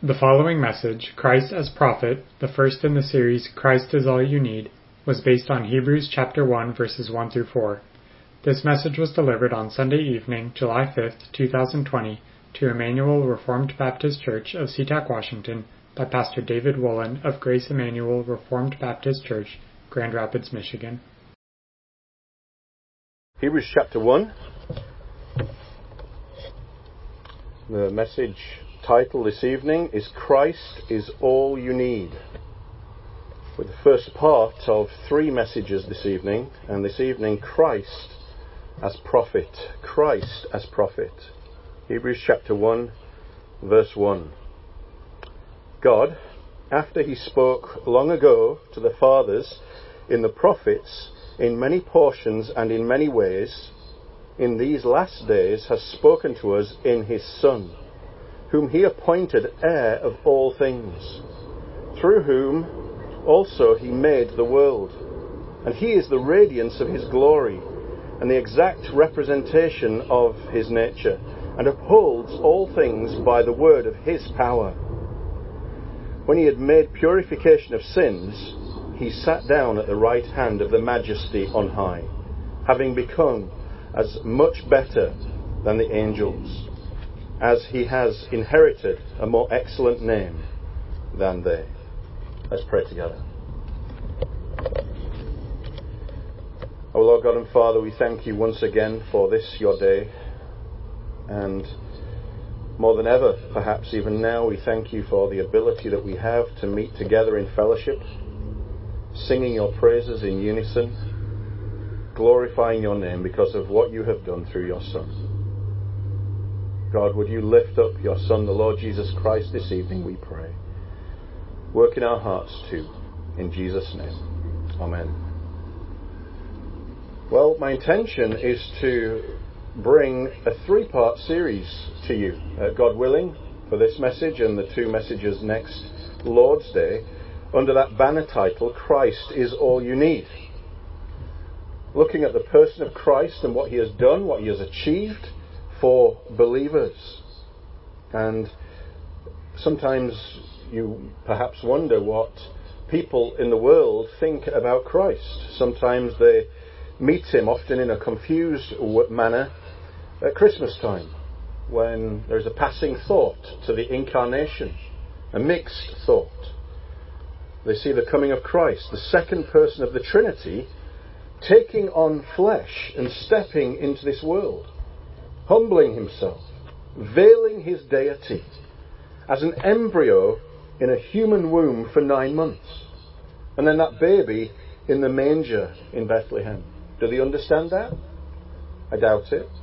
The following message, Christ as Prophet, the first in the series Christ is All You Need, was based on Hebrews chapter 1 verses 1 through 4. This message was delivered on Sunday evening, July 5th, 2020, to Emmanuel Reformed Baptist Church of SeaTac, Washington, by Pastor David Woolen of Grace Emmanuel Reformed Baptist Church, Grand Rapids, Michigan. Hebrews chapter 1. The message title this evening is Christ is All You Need, with the first part of 3 messages this evening, and this evening Christ as Prophet. Christ as Prophet. Hebrews chapter 1 verse 1. God, after he spoke long ago to the fathers in the prophets in many portions and in many ways, in these last days has spoken to us in his Son, whom he appointed heir of all things, through whom also he made the world. And he is the radiance of his glory, and the exact representation of his nature, and upholds all things by the word of his power. When he had made purification of sins, he sat down at the right hand of the Majesty on high, having become as much better than the angels, as he has inherited a more excellent name than they. Let's pray together. O Lord God and Father, we thank you once again for this, your day. And more than ever, perhaps even now, we thank you for the ability that we have to meet together in fellowship, singing your praises in unison, glorifying your name because of what you have done through your Son. God, would you lift up your Son, the Lord Jesus Christ, this evening, we pray. Work in our hearts too, in Jesus' name. Amen. Well, my intention is to bring a 3-part series to you, God willing, for this message and the 2 messages next Lord's Day, under that banner title, Christ is All You Need. Looking at the person of Christ and what he has done, what he has achieved for believers. And sometimes you perhaps wonder what people in the world think about Christ. Sometimes they meet him, often in a confused manner, at Christmas time, when there's a passing thought to the incarnation, a mixed thought. They see the coming of Christ, the second person of the Trinity, taking on flesh and stepping into this world, humbling himself, veiling his deity as an embryo in a human womb for 9 months. And then that baby in the manger in Bethlehem. Do they understand that? I doubt it.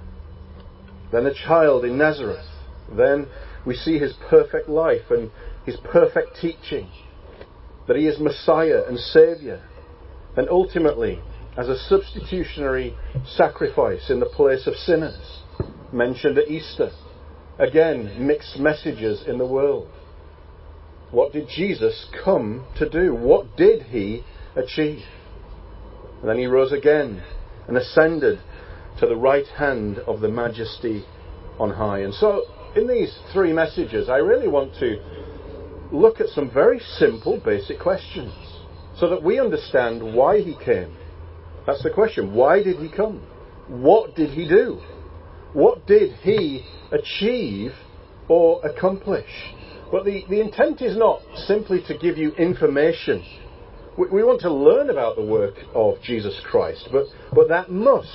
Then a child in Nazareth. Then we see his perfect life and his perfect teaching, that he is Messiah and Saviour, and ultimately as a substitutionary sacrifice in the place of sinners, mentioned at Easter. Again, mixed messages in the world. What did Jesus come to do? What did he achieve? And then he rose again and ascended to the right hand of the Majesty on high. And so, in these 3 messages, I really want to look at some very simple, basic questions, so that we understand why he came. That's the question. Why did he come? What did he do? What did he achieve or accomplish? But the intent is not simply to give you information. We want to learn about the work of Jesus Christ, but that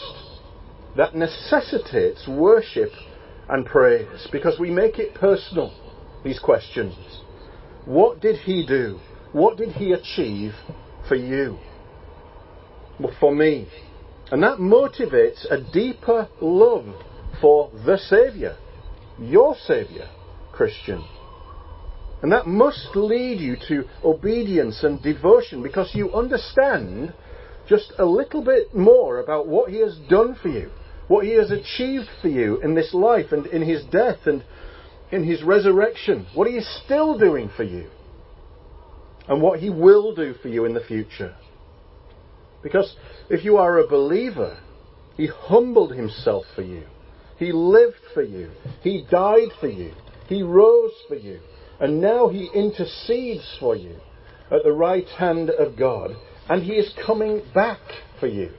necessitates worship and praise, because we make it personal, these questions. What did he do? What did he achieve for you? Well, for me. And that motivates a deeper love for the Saviour, your Saviour, Christian. And that must lead you to obedience and devotion, because you understand just a little bit more about what he has done for you, what he has achieved for you in this life and in his death and in his resurrection, what he is still doing for you, and what he will do for you in the future. Because if you are a believer, he humbled himself for you. He lived for you. He died for you. He rose for you. And now he intercedes for you at the right hand of God, and he is coming back for you.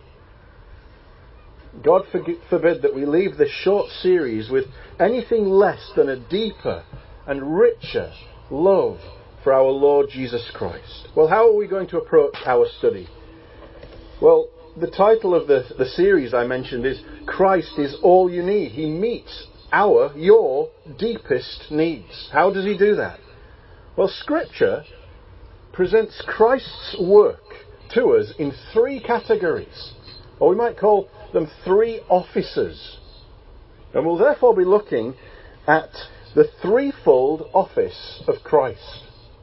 God forbid that we leave this short series with anything less than a deeper and richer love for our Lord Jesus Christ. Well, how are we going to approach our study? Well, the title of the series I mentioned is Christ is All You Need. He meets your deepest needs. How does he do that? Well, Scripture presents Christ's work to us in three categories, or we might call them three offices. And we'll therefore be looking at the threefold office of Christ.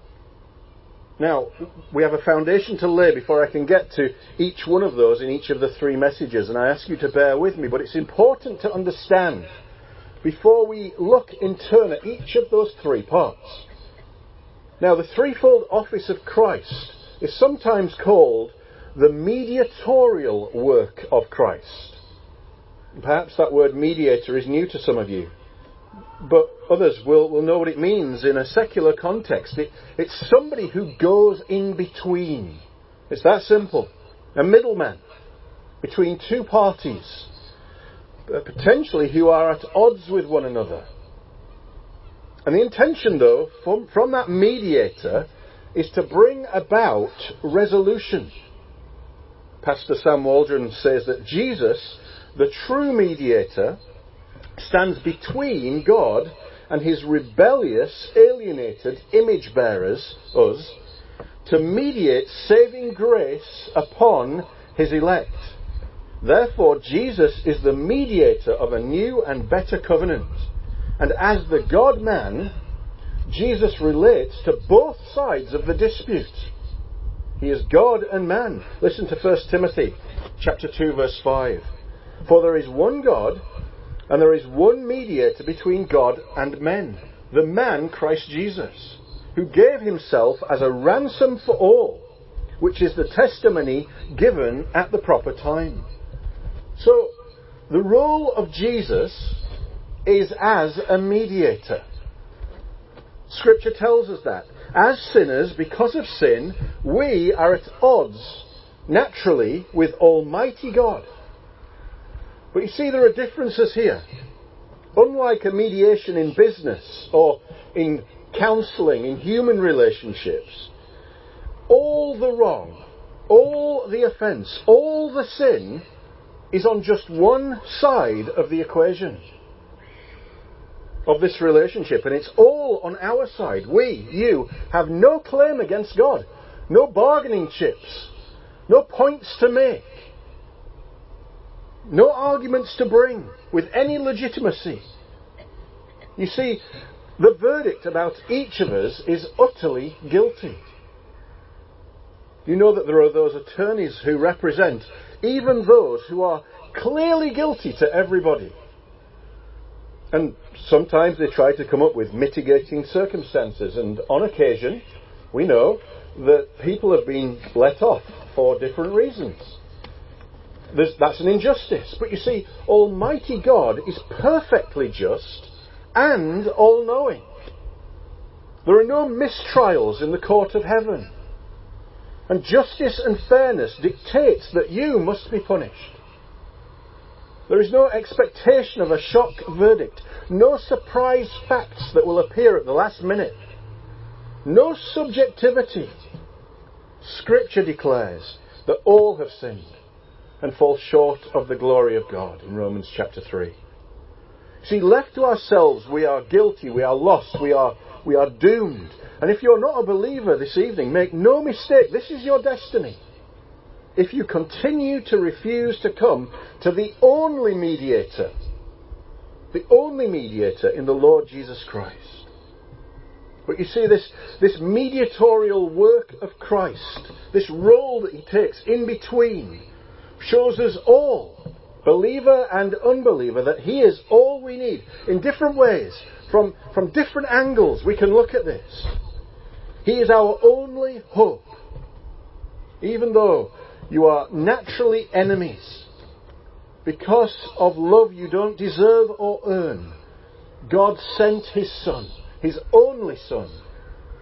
Now, we have a foundation to lay before I can get to each one of those in each of the three messages, and I ask you to bear with me, but it's important to understand before we look in turn at each of those three parts. Now, the threefold office of Christ is sometimes called the mediatorial work of Christ. Perhaps that word mediator is new to some of you, but others will know what it means in a secular context. It's somebody who goes in between. It's that simple. A middleman between two parties, potentially who are at odds with one another. And the intention, though, from that mediator is to bring about resolution. Pastor Sam Waldron says that Jesus, the true mediator, stands between God and his rebellious, alienated image bearers, us, to mediate saving grace upon his elect. Therefore, Jesus is the mediator of a new and better covenant. And as the God-man, Jesus relates to both sides of the dispute. He is God and man. Listen to 1 Timothy chapter 2, verse 5. For there is one God, and there is one mediator between God and men, the man Christ Jesus, who gave himself as a ransom for all, which is the testimony given at the proper time. So, the role of Jesus is as a mediator. Scripture tells us that. As sinners, because of sin, we are at odds, naturally, with Almighty God. But you see, there are differences here. Unlike a mediation in business or in counselling, in human relationships, all the wrong, all the offence, all the sin is on just one side of the equation of this relationship, and it's all on our side. We, you, have no claim against God, no bargaining chips, no points to make, no arguments to bring with any legitimacy. You see, the verdict about each of us is utterly guilty. You know that there are those attorneys who represent even those who are clearly guilty to everybody. And sometimes they try to come up with mitigating circumstances, and on occasion we know that people have been let off for different reasons. That's an injustice. But you see, Almighty God is perfectly just and all-knowing. There are no mistrials in the court of heaven. And justice and fairness dictates that you must be punished. There is no expectation of a shock verdict, no surprise facts that will appear at the last minute, no subjectivity. Scripture declares that all have sinned and fall short of the glory of God in Romans chapter 3. See, left to ourselves, we are guilty, we are lost, we are doomed. And if you're not a believer this evening, make no mistake, this is your destiny. If you continue to refuse to come to the only mediator in the Lord Jesus Christ. But you see, this mediatorial work of Christ, this role that he takes in between, shows us all, believer and unbeliever, that he is all we need. In different ways, from different angles, we can look at this. He is our only hope. Even though you are naturally enemies, because of love you don't deserve or earn, God sent his Son, his only Son,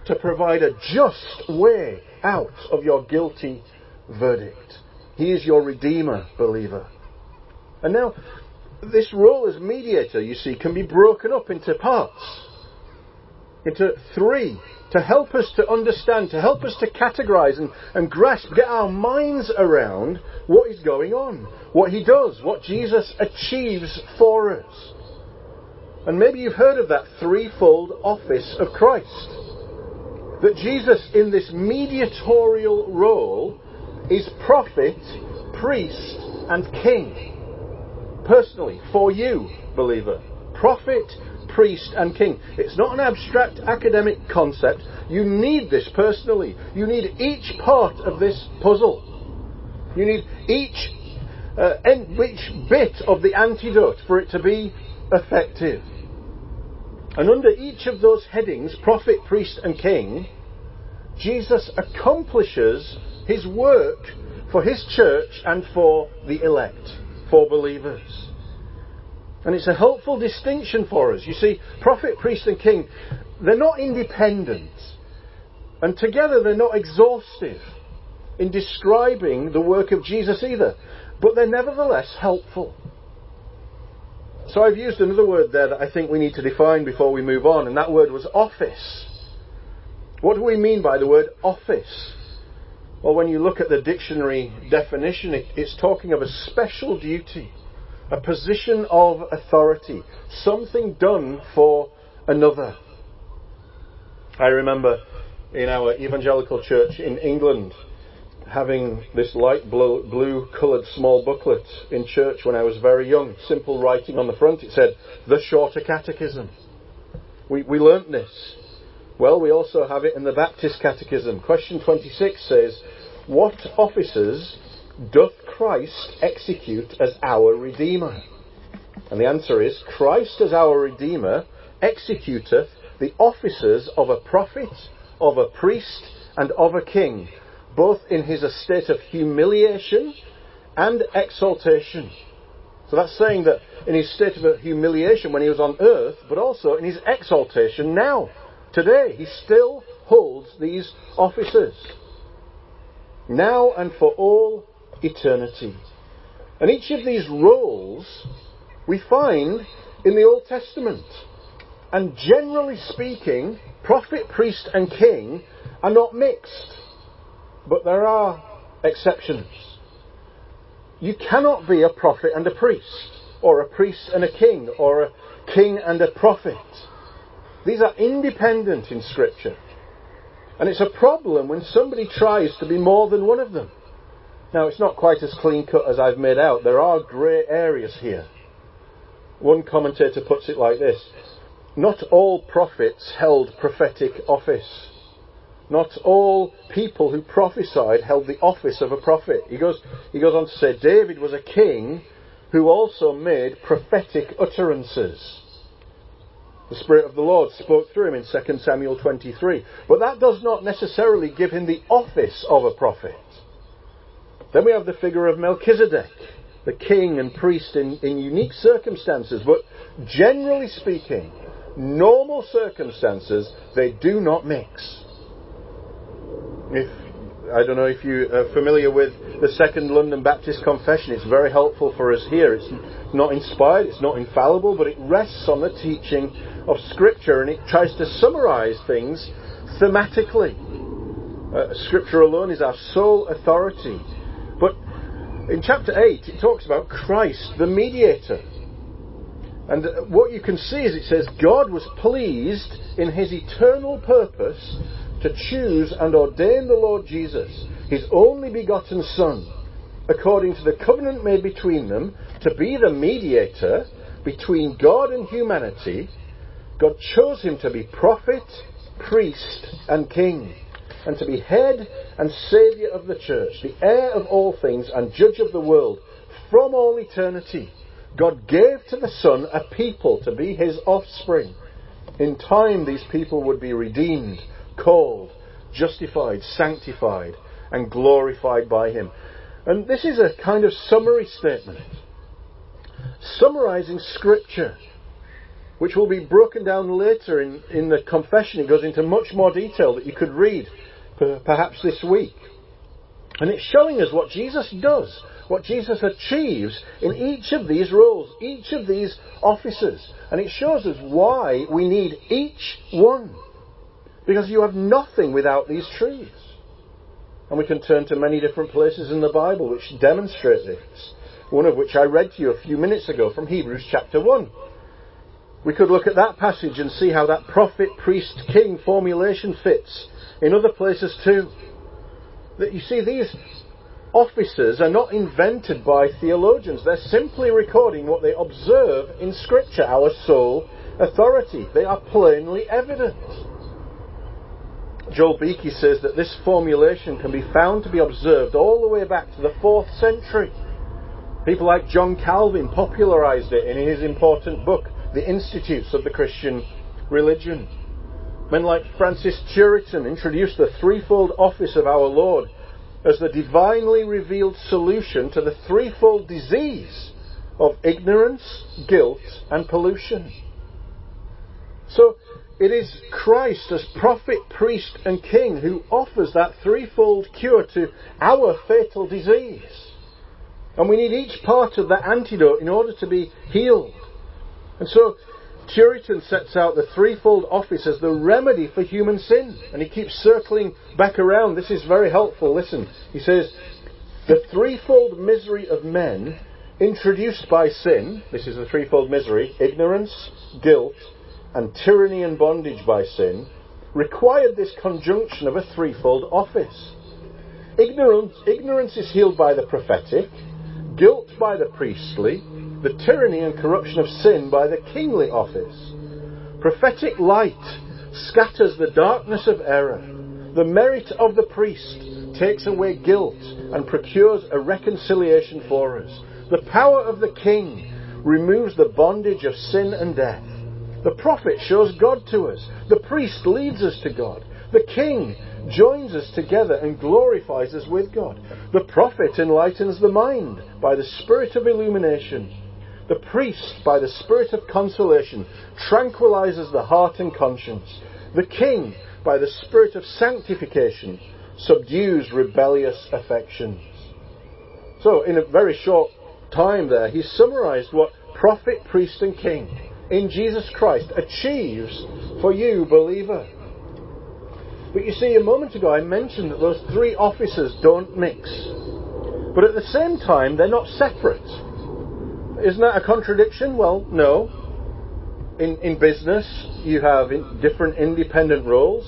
to provide a just way out of your guilty verdict. He is your Redeemer, believer. And now, this role as mediator, you see, can be broken up into parts, into three, to help us to understand, to help us to categorize and grasp, get our minds around what is going on, what he does, what Jesus achieves for us. And maybe you've heard of that threefold office of Christ. That Jesus, in this mediatorial role, is prophet, priest, and king. Personally, for you, believer. Prophet, priest, and king. It's not an abstract academic concept. You need this personally. You need each part of this puzzle. You need each bit of the antidote for it to be effective. And under each of those headings, prophet, priest, and king, Jesus accomplishes his work for his church and for the elect, for believers. And it's a helpful distinction for us. You see, prophet, priest, and king, they're not independent. And together they're not exhaustive in describing the work of Jesus either. But they're nevertheless helpful. So I've used another word there that I think we need to define before we move on, and that word was office. What do we mean by the word office? Well, when you look at the dictionary definition, it's talking of a special duty, a position of authority, something done for another. I remember in our evangelical church in England having this light blue coloured small booklet in church when I was very young. Simple writing on the front. It said, "The Shorter Catechism." We learnt this. Well, we also have it in the Baptist Catechism. Question 26 says, "What offices doth Christ execute as our Redeemer?" And the answer is, Christ as our Redeemer executeth the offices of a prophet, of a priest, and of a king, both in his estate of humiliation and exaltation. So that's saying that in his state of humiliation when he was on earth, but also in his exaltation now, today, he still holds these offices. Now and for all eternity. And each of these roles we find in the Old Testament. And generally speaking, prophet, priest, and king are not mixed. But there are exceptions. You cannot be a prophet and a priest, or a priest and a king, or a king and a prophet. These are independent in Scripture. And it's a problem when somebody tries to be more than one of them. Now, it's not quite as clean cut as I've made out. There are grey areas here. One commentator puts it like this: not all prophets held prophetic office. Not all people who prophesied held the office of a prophet. He goes on to say David was a king who also made prophetic utterances. The Spirit of the Lord spoke through him in 2 Samuel 23. But that does not necessarily give him the office of a prophet. Then we have the figure of Melchizedek, the king and priest in unique circumstances. But generally speaking, normal circumstances, they do not mix. I don't know if you are familiar with the Second London Baptist Confession. It's very helpful for us here. It's not inspired, it's not infallible, but it rests on the teaching of Scripture, and it tries to summarise things thematically. Scripture alone is our sole authority. But in chapter 8, it talks about Christ, the mediator. And what you can see is it says, God was pleased in his eternal purpose to choose and ordain the Lord Jesus, his only begotten Son, according to the covenant made between them, to be the mediator between God and humanity. God chose him to be prophet, priest, and king, and to be head and saviour of the church, the heir of all things and judge of the world. From all eternity, God gave to the Son a people to be his offspring. In time, these people would be redeemed, called, justified, sanctified, and glorified by him. And this is a kind of summary statement, summarising Scripture, which will be broken down later in the confession. It goes into much more detail that you could read perhaps this week. And it's showing us what Jesus does, what Jesus achieves in each of these roles, each of these offices. And it shows us why we need each one. Because you have nothing without these truths. And we can turn to many different places in the Bible which demonstrate this. One of which I read to you a few minutes ago from Hebrews chapter 1. We could look at that passage and see how that prophet, priest, king formulation fits in other places too. That you see, these offices are not invented by theologians. They're simply recording what they observe in Scripture, our sole authority. They are plainly evident. Joel Beakey says that this formulation can be found to be observed all the way back to the 4th century. People like John Calvin popularised it in his important book, The Institutes of the Christian Religion. Men like Francis Turretin introduced the threefold office of our Lord as the divinely revealed solution to the threefold disease of ignorance, guilt, and pollution. So it is Christ as prophet, priest, and king who offers that threefold cure to our fatal disease. And we need each part of that antidote in order to be healed. And so Turretin sets out the threefold office as the remedy for human sin. And he keeps circling back around. This is very helpful. Listen. He says, the threefold misery of men introduced by sin, this is the threefold misery, ignorance, guilt, and tyranny and bondage by sin, required this conjunction of a threefold office. Ignorance is healed by the prophetic, guilt by the priestly, the tyranny and corruption of sin by the kingly office. Prophetic light scatters the darkness of error. The merit of the priest takes away guilt and procures a reconciliation for us. The power of the king removes the bondage of sin and death. The prophet shows God to us. The priest leads us to God. The king joins us together and glorifies us with God. The prophet enlightens the mind by the spirit of illumination. The priest, by the spirit of consolation, tranquilizes the heart and conscience. The king, by the spirit of sanctification, subdues rebellious affections. So, in a very short time there, he summarized what prophet, priest, and king in Jesus Christ achieves for you, believer. But you see, a moment ago I mentioned that those three offices don't mix. But at the same time, they're not separate. Isn't that a contradiction? Well, no. In business, you have different independent roles.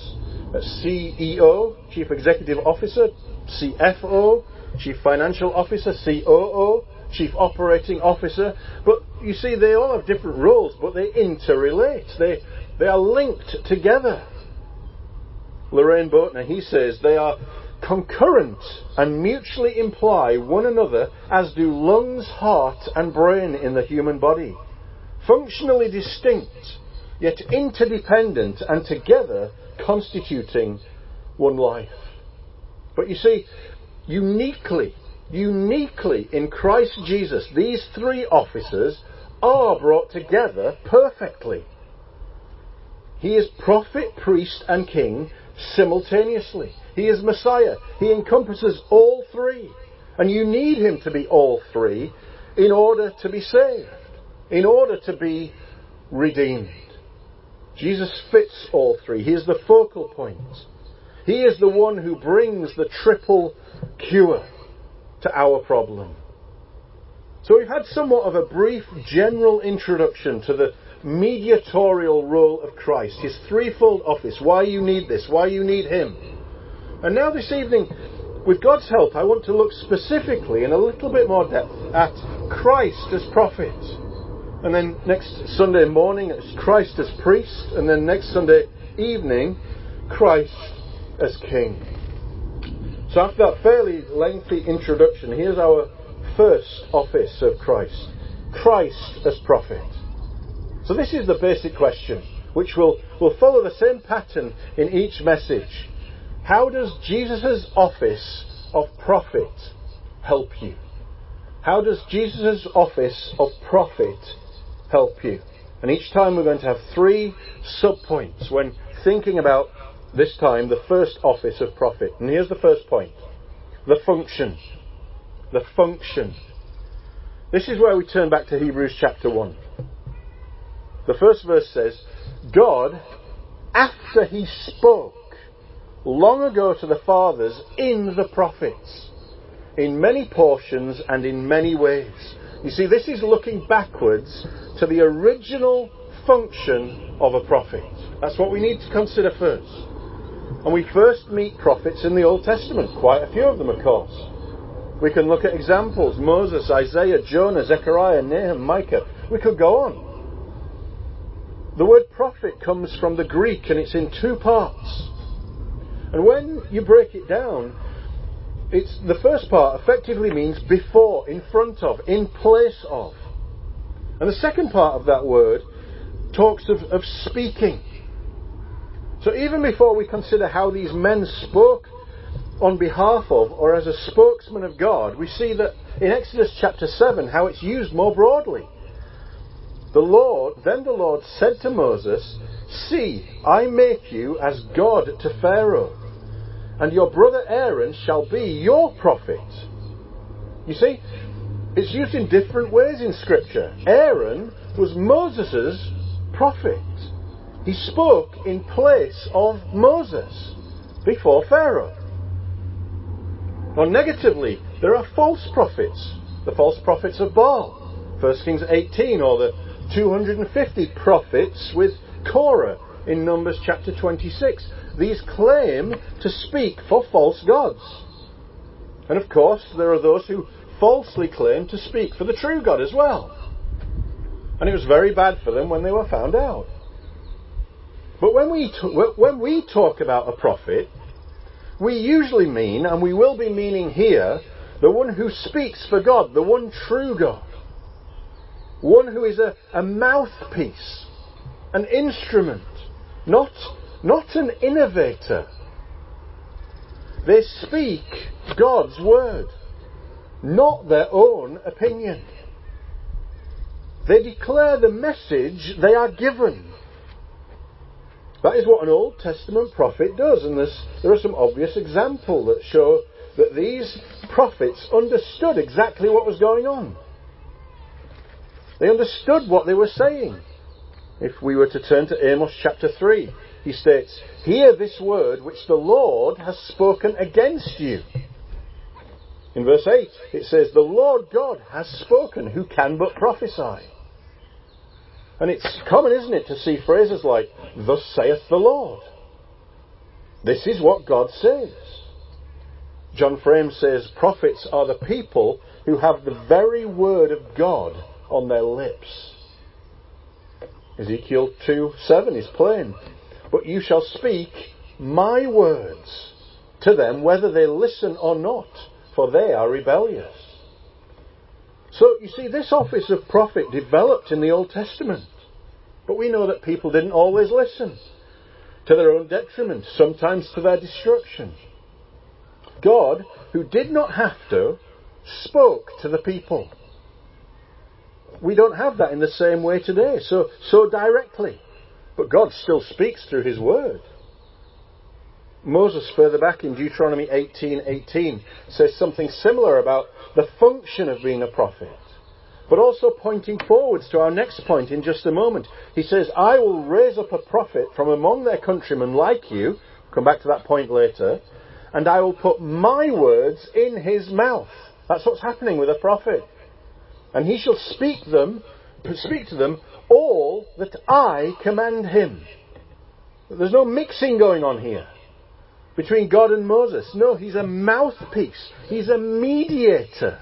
CEO, Chief Executive Officer, CFO, Chief Financial Officer, COO, Chief Operating Officer. But you see, they all have different roles, but they interrelate. They are linked together. Lorraine Boatner, he says, they are concurrent and mutually imply one another, as do lungs, heart and brain in the human body. Functionally distinct, yet interdependent and together constituting one life. But you see, uniquely in Christ Jesus, these three offices are brought together perfectly. He is prophet, priest and king simultaneously. He is Messiah. He encompasses all three. And you need him to be all three in order to be saved, in order to be redeemed. Jesus fits all three. He is the focal point. He is the one who brings the triple cure to our problem. So we've had somewhat of a brief general introduction to the mediatorial role of Christ, his threefold office, why you need this, why you need him. And now this evening, with God's help, I want to look specifically in a little bit more depth at Christ as prophet. And then next Sunday morning, it's Christ as priest. And then next Sunday evening, Christ as king. So after that fairly lengthy introduction, here's our first office of Christ. Christ as prophet. So this is the basic question, which will follow the same pattern in each message. How does Jesus' office of prophet help you? How does Jesus' office of prophet help you? And each time we're going to have 3 sub-points when thinking about, this time, the first office of prophet. And here's the first point. The function. The function. This is where we turn back to Hebrews chapter 1. The first verse says, God, after he spoke long ago to the fathers in the prophets, in many portions and in many ways. You see, this is looking backwards to the original function of a prophet. That's what we need to consider first. And we first meet prophets in the Old Testament, quite a few of them, of course. We can look at examples: Moses, Isaiah, Jonah, Zechariah, Nahum, Micah. We could go on. The word prophet comes from the Greek, and it's in 2 parts. And when you break it down, it's the first part effectively means before, in front of, in place of. And the second part of that word talks of speaking. So even before we consider how these men spoke on behalf of or as a spokesman of God, we see that in Exodus chapter 7 how it's used more broadly. Then the Lord said to Moses, "See, I make you as God to Pharaoh, and your brother Aaron shall be your prophet." You see, it's used in different ways in Scripture. Aaron was Moses' prophet. He spoke in place of Moses before Pharaoh. Or negatively, there are false prophets. The false prophets of Baal. 1 Kings 18, or the 250 prophets with Korah in Numbers chapter 26. These claim to speak for false gods. And of course, there are those who falsely claim to speak for the true God as well. And it was very bad for them when they were found out. But when we talk about a prophet, we usually mean, and we will be meaning here, the one who speaks for God, the one true God. One who is a mouthpiece, an instrument, not an innovator. They speak God's word, not their own opinion. They declare the message they are given. That is what an Old Testament prophet does, and there are some obvious examples that show that these prophets understood exactly what was going on. They understood what they were saying. If we were to turn to Amos chapter 3, he states, "Hear this word which the Lord has spoken against you." In verse 8 it says, "The Lord God has spoken, who can but prophesy?" And it's common, isn't it, to see phrases like, "Thus saith the Lord." This is what God says. John Frame says prophets are the people who have the very word of God on their lips. Ezekiel 2:7 is plain. "But you shall speak my words to them, whether they listen or not, for they are rebellious." So, you see, this office of prophet developed in the Old Testament. But we know that people didn't always listen, to their own detriment, sometimes to their destruction. God, who did not have to, spoke to the people. We don't have that in the same way today, so directly. But God still speaks through his word. Moses, further back in Deuteronomy 18:18, says something similar about the function of being a prophet. But also pointing forwards to our next point in just a moment. He says, "I will raise up a prophet from among their countrymen like you," we'll come back to that point later, "and I will put my words in his mouth." That's what's happening with a prophet. "And he shall speak to them all that I command him." There's no mixing going on here between God and Moses. No, he's a mouthpiece. He's a mediator.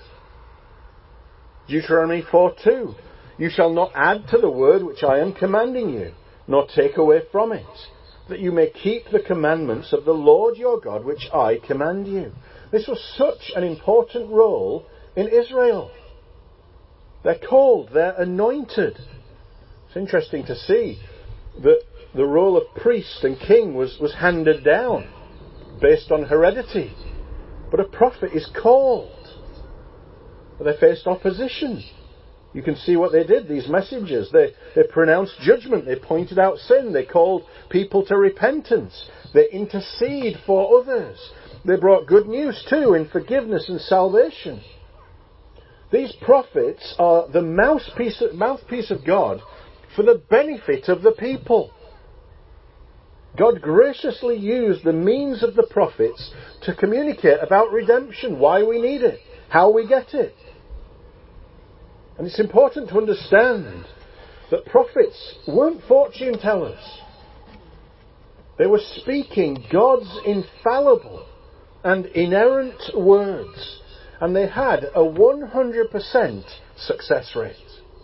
Deuteronomy 4:2, "You shall not add to the word which I am commanding you, nor take away from it, that you may keep the commandments of the Lord your God which I command you." This was such an important role in Israel. They're called, they're anointed. It's interesting to see that the role of priest and king was handed down based on heredity. But a prophet is called. But they faced opposition. You can see what they did, these messengers. They pronounced judgment. They pointed out sin. They called people to repentance. They intercede for others. They brought good news too in forgiveness and salvation. These prophets are the mouthpiece of God for the benefit of the people. God graciously used the means of the prophets to communicate about redemption, why we need it, how we get it. And it's important to understand that prophets weren't fortune tellers. They were speaking God's infallible and inerrant words, and they had a 100% success rate.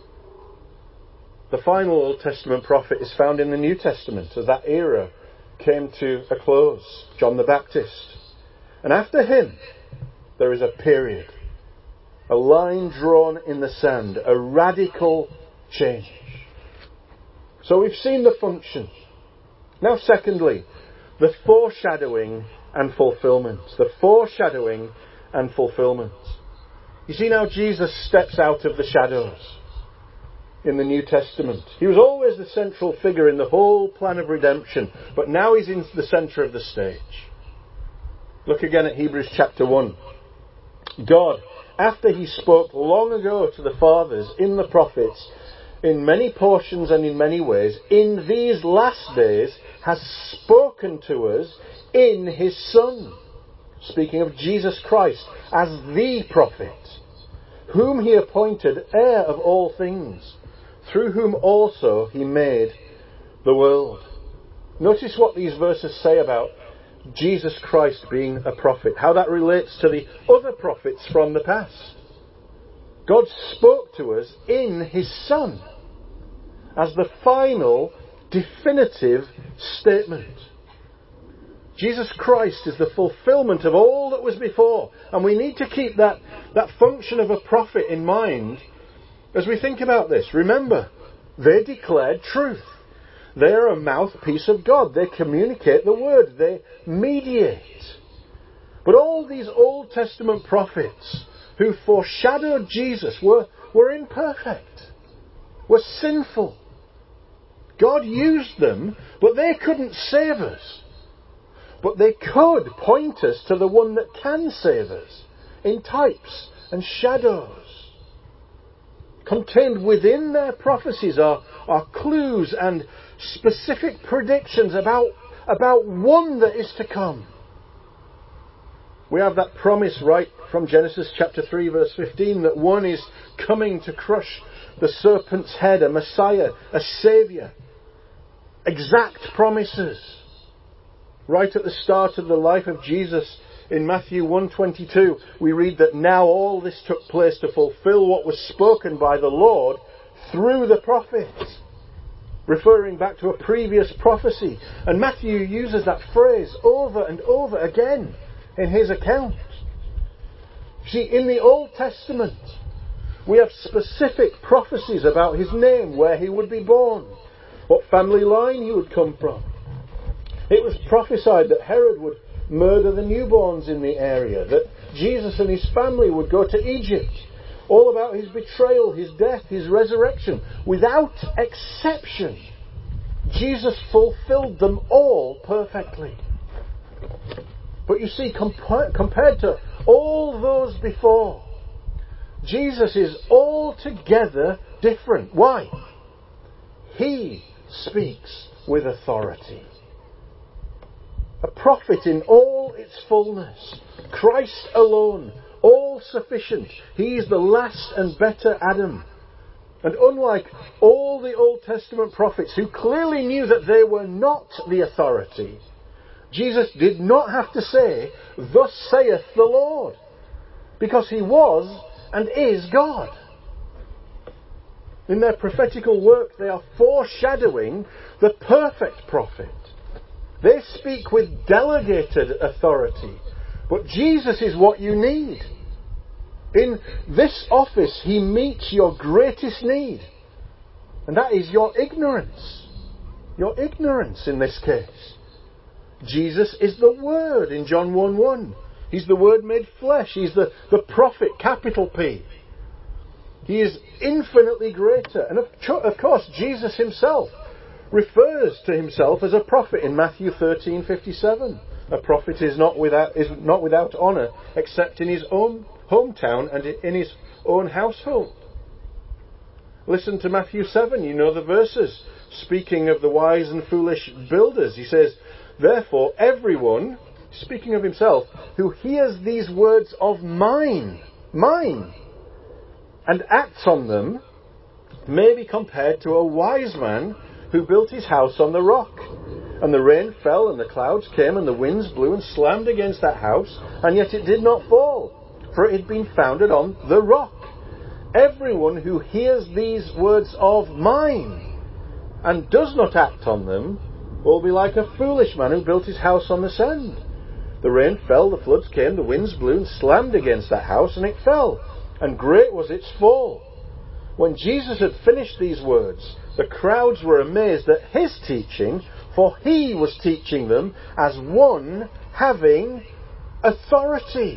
The final Old Testament prophet is found in the New Testament as that era came to a close, John the Baptist. And after him, there is a period, a line drawn in the sand, a radical change. So we've seen the function. Now secondly, the foreshadowing and fulfillment. The foreshadowing and fulfillment. You see now Jesus steps out of the shadows in the New Testament. He was always the central figure in the whole plan of redemption, but now he's in the centre of the stage. Look again at Hebrews chapter 1. God, after he spoke long ago to the fathers in the prophets, in many portions and in many ways, in these last days has spoken to us in his Son, speaking of Jesus Christ as the prophet, whom he appointed heir of all things, through whom also he made the world. Notice what these verses say about Jesus Christ being a prophet, how that relates to the other prophets from the past. God spoke to us in his Son as the final, definitive statement. Jesus Christ is the fulfillment of all that was before, and we need to keep that function of a prophet in mind as we think about this. Remember, they declared truth. They are a mouthpiece of God. They communicate the word. They mediate. But all these Old Testament prophets who foreshadowed Jesus were imperfect, were sinful. God used them, but they couldn't save us. But they could point us to the one that can save us in types and shadows. Contained within their prophecies are clues and specific predictions about one that is to come. We have that promise right from Genesis chapter 3 verse 15 that one is coming to crush the serpent's head, a Messiah, a Saviour. Exact promises. Right at the start of the life of Jesus in Matthew 1:22, we read that now all this took place to fulfill what was spoken by the Lord through the prophets, referring back to a previous prophecy. And Matthew uses that phrase over and over again in his account. See, in the Old Testament, we have specific prophecies about his name, where he would be born, what family line he would come from. It was prophesied that Herod would murder the newborns in the area, that Jesus and his family would go to Egypt. All about his betrayal, his death, his resurrection. Without exception, Jesus fulfilled them all perfectly. But you see, compared to all those before, Jesus is altogether different. Why? He speaks with authority. A prophet in all its fullness. Christ alone, all sufficient. He is the last and better Adam. And unlike all the Old Testament prophets who clearly knew that they were not the authority, Jesus did not have to say, "Thus saith the Lord," because he was and is God. In their prophetical work, they are foreshadowing the perfect prophet. They speak with delegated authority. But Jesus is what you need. In this office, he meets your greatest need. And that is your ignorance. Your ignorance in this case. Jesus is the Word in John 1:1. He's the Word made flesh. He's the prophet, capital P. He is infinitely greater. And of course, Jesus himself refers to himself as a prophet in Matthew 13:57. A prophet is not without honour except in his own hometown and in his own household. Listen to Matthew 7, you know the verses. Speaking of the wise and foolish builders, he says, therefore everyone, speaking of himself, who hears these words of mine, and acts on them, may be compared to a wise man who built his house on the rock. And the rain fell, and the clouds came, and the winds blew and slammed against that house, and yet it did not fall, for it had been founded on the rock. Everyone who hears these words of mine and does not act on them will be like a foolish man who built his house on the sand. The rain fell, the floods came, the winds blew and slammed against that house, and it fell, and great was its fall. When Jesus had finished these words, the crowds were amazed at his teaching, for he was teaching them as one having authority,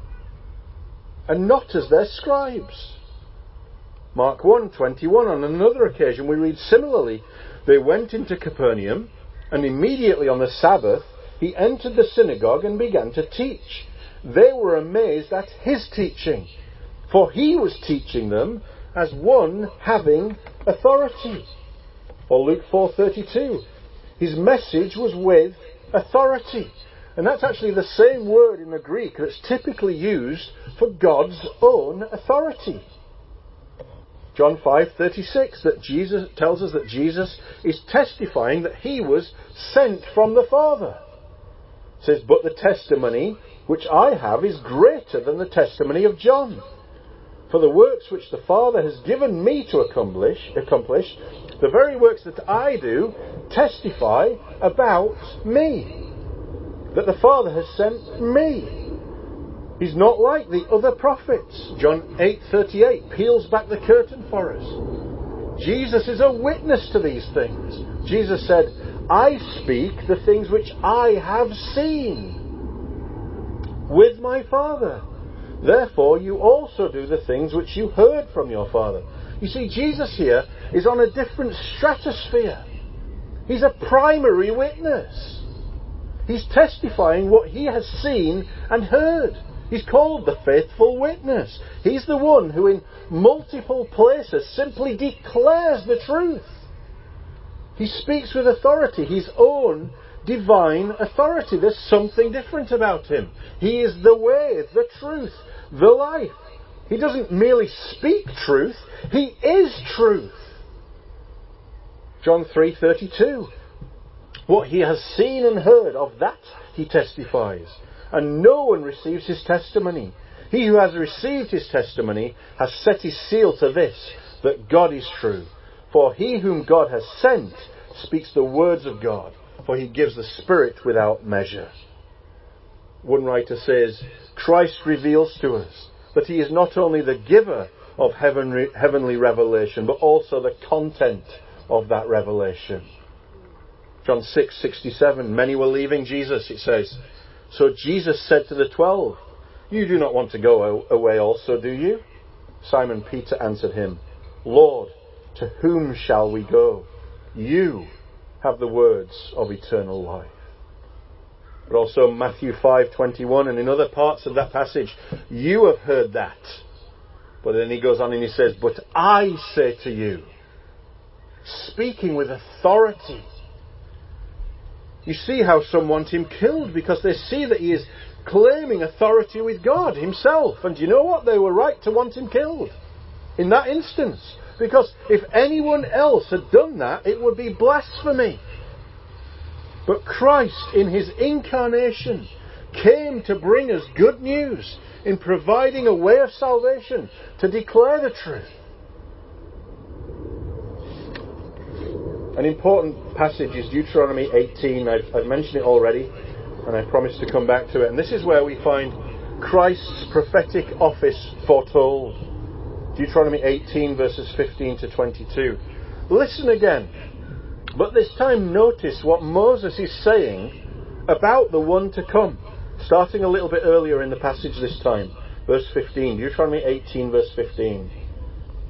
and not as their scribes. Mark 1:21, on another occasion we read similarly, they went into Capernaum, and immediately on the Sabbath he entered the synagogue and began to teach. They were amazed at his teaching, for he was teaching them as one having authority. Or Luke 4:32, his message was with authority. And that's actually the same word in the Greek that's typically used for God's own authority. John 5:36, that Jesus tells us that Jesus is testifying that he was sent from the Father. It says, but the testimony which I have is greater than the testimony of John. For the works which the Father has given me to accomplish, the very works that I do, testify about me. That the Father has sent me. He's not like the other prophets. John 8:38 peels back the curtain for us. Jesus is a witness to these things. Jesus said, I speak the things which I have seen with my Father. Therefore you also do the things which you heard from your Father. You see, Jesus here is on a different stratosphere. He's a primary witness. He's testifying what he has seen and heard. He's called the faithful witness. He's the one who in multiple places simply declares the truth. He speaks with authority, his own divine authority. There's something different about him. He is the way, the truth, the life. He doesn't merely speak truth, he is truth. John 3:32. What he has seen and heard, of that he testifies. And no one receives his testimony. He who has received his testimony has set his seal to this, that God is true. For he whom God has sent speaks the words of God, for he gives the Spirit without measure. One writer says, Christ reveals to us that he is not only the giver of heavenly revelation, but also the content of that revelation. John 6:67, many were leaving Jesus, it says. So Jesus said to the 12, you do not want to go away also, do you? Simon Peter answered him, Lord, to whom shall we go? You have the words of eternal life. But also Matthew 5:21, and in other parts of that passage, you have heard that. But then he goes on and he says, but I say to you, speaking with authority. You see how some want him killed because they see that he is claiming authority with God himself. And you know what? They were right to want him killed in that instance. Because if anyone else had done that, it would be blasphemy. But Christ, in his incarnation, came to bring us good news in providing a way of salvation, to declare the truth. An important passage is Deuteronomy 18. I've mentioned it already, and I promised to come back to it. And this is where we find Christ's prophetic office foretold. Deuteronomy 18, verses 15 to 22. Listen again. But this time notice what Moses is saying about the one to come. Starting a little bit earlier in the passage this time. Verse 15. Deuteronomy 18, verse 15.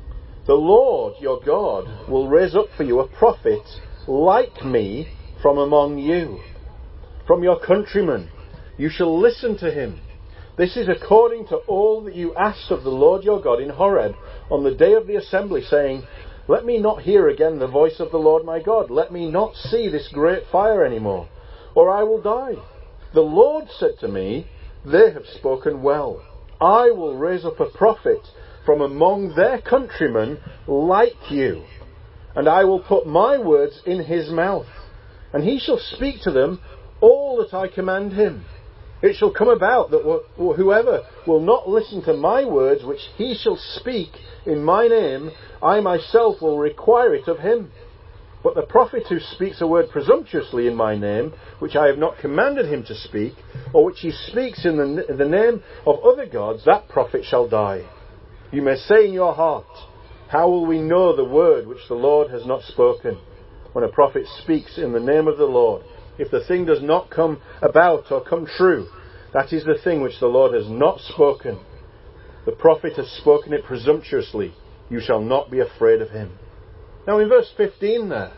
The Lord your God will raise up for you a prophet like me from among you. From your countrymen you shall listen to him. This is according to all that you asked of the Lord your God in Horeb on the day of the assembly, saying, let me not hear again the voice of the Lord my God. Let me not see this great fire anymore, or I will die. The Lord said to me, they have spoken well. I will raise up a prophet from among their countrymen like you, and I will put my words in his mouth, and he shall speak to them all that I command him. It shall come about that whoever will not listen to my words which he shall speak in my name, I myself will require it of him. But the prophet who speaks a word presumptuously in my name, which I have not commanded him to speak, or which he speaks in the name of other gods, that prophet shall die. You may say in your heart, how will we know the word which the Lord has not spoken? When a prophet speaks in the name of the Lord, if the thing does not come about or come true, that is the thing which the Lord has not spoken. The prophet has spoken it presumptuously. You shall not be afraid of him. Now in verse 15 there,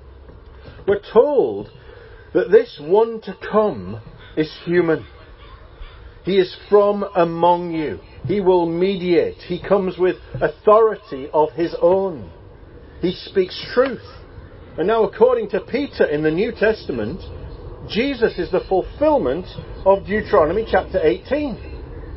we're told that this one to come is human. He is from among you. He will mediate. He comes with authority of his own. He speaks truth. And now according to Peter in the New Testament, Jesus is the fulfillment of Deuteronomy chapter 18.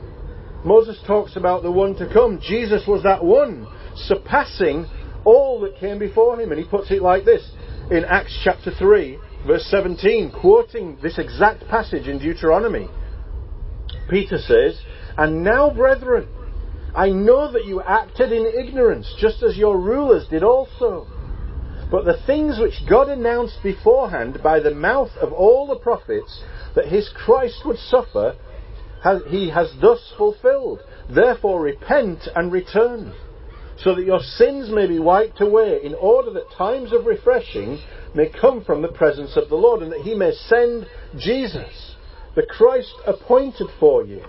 Moses talks about the one to come. Jesus was that one, surpassing all that came before him. And he puts it like this in Acts chapter 3, verse 17, quoting this exact passage in Deuteronomy. Peter says, and now, brethren, I know that you acted in ignorance, just as your rulers did also. But the things which God announced beforehand by the mouth of all the prophets, that his Christ would suffer, he has thus fulfilled. Therefore repent and return, so that your sins may be wiped away, in order that times of refreshing may come from the presence of the Lord, and that he may send Jesus, the Christ appointed for you,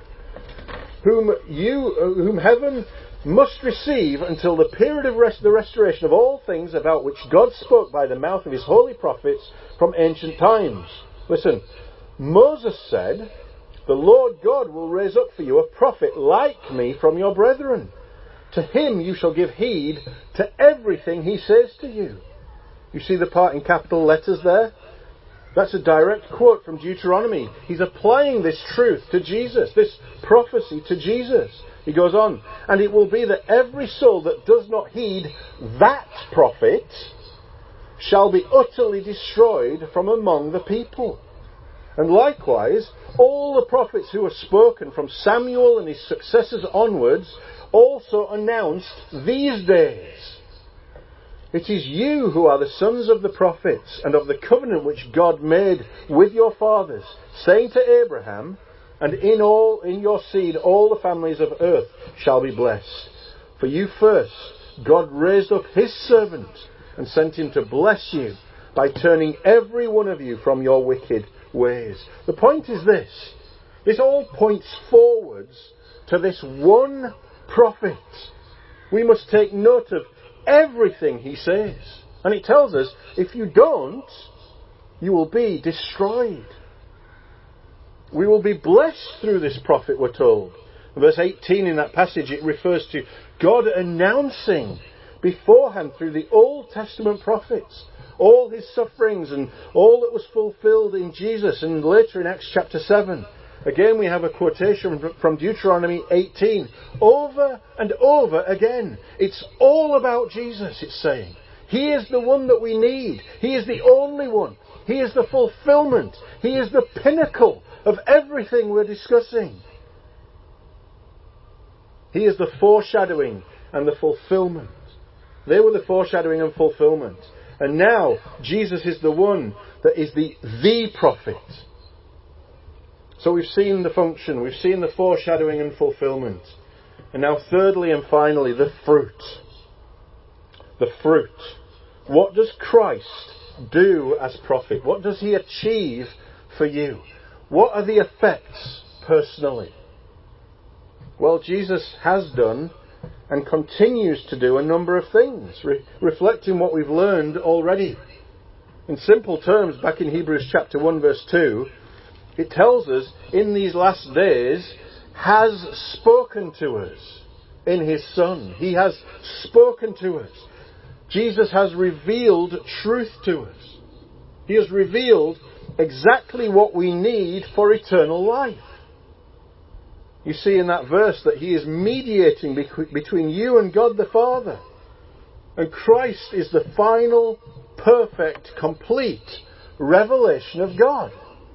whom heaven must receive until the period of the restoration of all things, about which God spoke by the mouth of his holy prophets from ancient times. Listen, Moses said, the Lord God will raise up for you a prophet like me from your brethren. To him you shall give heed to everything he says to you. You see the part in capital letters there? That's a direct quote from Deuteronomy. He's applying this truth to Jesus, this prophecy to Jesus. He goes on, and it will be that every soul that does not heed that prophet shall be utterly destroyed from among the people. And likewise, all the prophets who were spoken from Samuel and his successors onwards also announced these days. It is you who are the sons of the prophets, and of the covenant which God made with your fathers, saying to Abraham, and in your seed all the families of earth shall be blessed. For you first God raised up his servant, and sent him to bless you, by turning every one of you from your wicked ways. The point is this. This all points forwards to this one prophet. We must take note of everything he says. And it tells us, if you don't, you will be destroyed. We will be blessed through this prophet, we're told. In verse 18 in that passage, it refers to God announcing beforehand through the Old Testament prophets all his sufferings and all that was fulfilled in Jesus. And later in Acts chapter 7, again we have a quotation from Deuteronomy 18. Over and over again, it's all about Jesus, it's saying. He is the one that we need. He is the only one. He is the fulfillment. He is the pinnacle of everything we're discussing. He is the foreshadowing and the fulfillment. They were the foreshadowing and fulfillment. And now Jesus is the one that is the prophet. So we've seen the function, we've seen the foreshadowing and fulfillment. And now thirdly and finally, the fruit. The fruit. What does Christ do as prophet? What does he achieve for you? What are the effects personally? Well, Jesus has done and continues to do a number of things, reflecting what we've learned already. In simple terms, back in Hebrews chapter 1 verse 2, it tells us, in these last days, has spoken to us in his Son. He has spoken to us. Jesus has revealed truth to us. He has revealed exactly what we need for eternal life. You see in that verse that he is mediating between you and God the Father. And Christ is the final, perfect, complete revelation of God.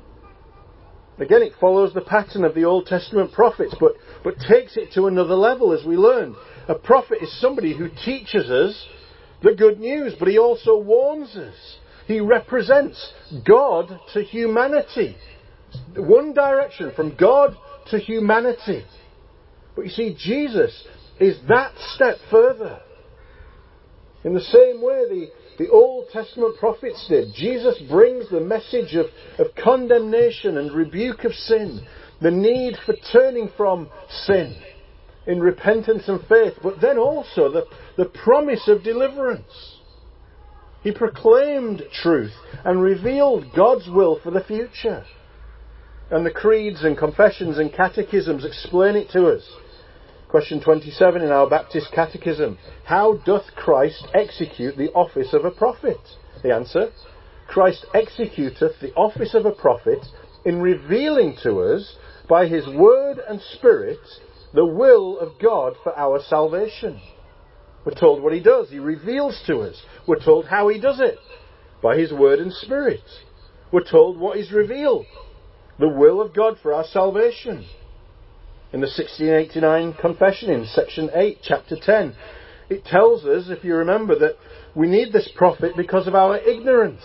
Again, it follows the pattern of the Old Testament prophets, but takes it to another level, as we learned. A prophet is somebody who teaches us the good news, but he also warns us. He represents God to humanity. One direction, from God to humanity. But you see, Jesus is that step further. In the same way the Old Testament prophets did, Jesus brings the message of condemnation and rebuke of sin, the need for turning from sin in repentance and faith, but then also the promise of deliverance. He proclaimed truth and revealed God's will for the future. And the creeds and confessions and catechisms explain it to us. Question 27 in our Baptist Catechism. How doth Christ execute the office of a prophet? The answer: Christ executeth the office of a prophet in revealing to us, by his word and spirit, the will of God for our salvation. We're told what he does. He reveals to us. We're told how he does it. By his word and spirit. We're told what is revealed. The will of God for our salvation. In the 1689 Confession, in section 8, chapter 10, it tells us, if you remember, that we need this prophet because of our ignorance.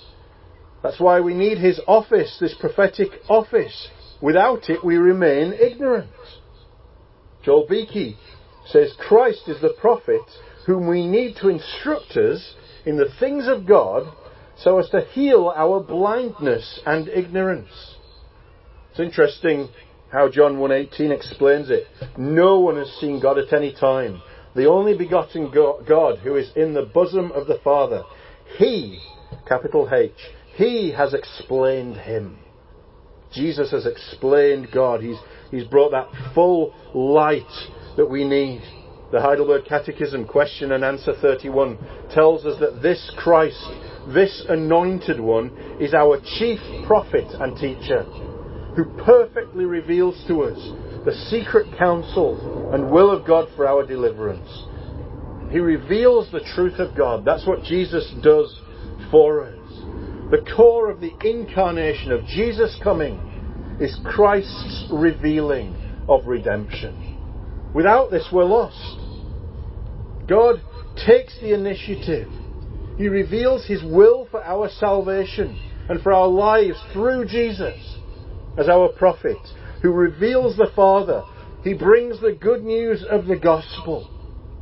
That's why we need his office, this prophetic office. Without it, we remain ignorant. Joel Beakey says, Christ is the prophet whom we need to instruct us in the things of God so as to heal our blindness and ignorance. It's interesting how John 1:18 explains it. No one has seen God at any time. The only begotten God who is in the bosom of the Father. He, capital H, he has explained him. Jesus has explained God. He's brought that full light that we need. The Heidelberg Catechism, question and answer 31, tells us that this Christ, this anointed one, is our chief prophet and teacher, who perfectly reveals to us the secret counsel and will of God for our deliverance. He reveals the truth of God. That's what Jesus does for us. The core of the incarnation of Jesus coming is Christ's revealing of redemption. Without this, we're lost. God takes the initiative. He reveals his will for our salvation and for our lives through Jesus. As our prophet, who reveals the Father, he brings the good news of the gospel.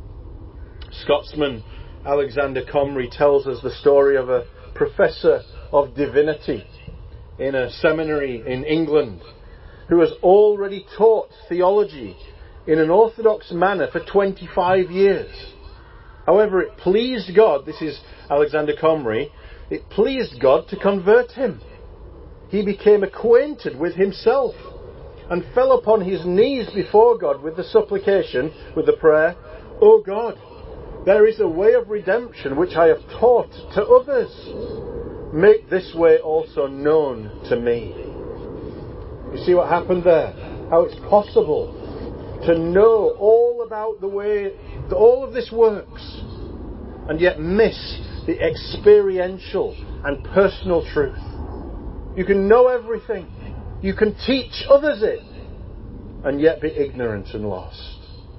Scotsman Alexander Comrie tells us the story of a professor of divinity in a seminary in England who has already taught theology in an orthodox manner for 25 years. However, it pleased God, this is Alexander Comrie, it pleased God to convert him. He became acquainted with himself and fell upon his knees before God with the supplication, with the prayer, O God, there is a way of redemption which I have taught to others. Make this way also known to me. You see what happened there? How it's possible to know all about the way that all of this works and yet miss the experiential and personal truth. You can know everything. You can teach others it and yet be ignorant and lost.